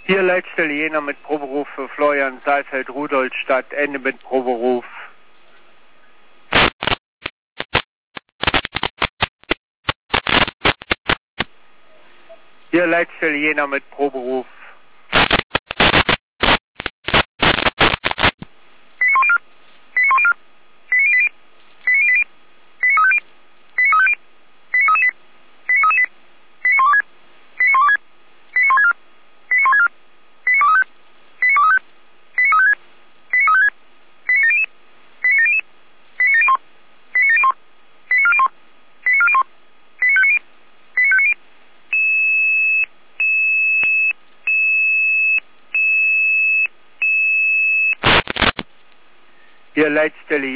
Hier Leitstelle Jena mit Proberuf für Florian Saalfeld, Rudolstadt, Ende mit Proberuf. Hier Leitstelle Jena mit Proberuf. Hier Leitstelle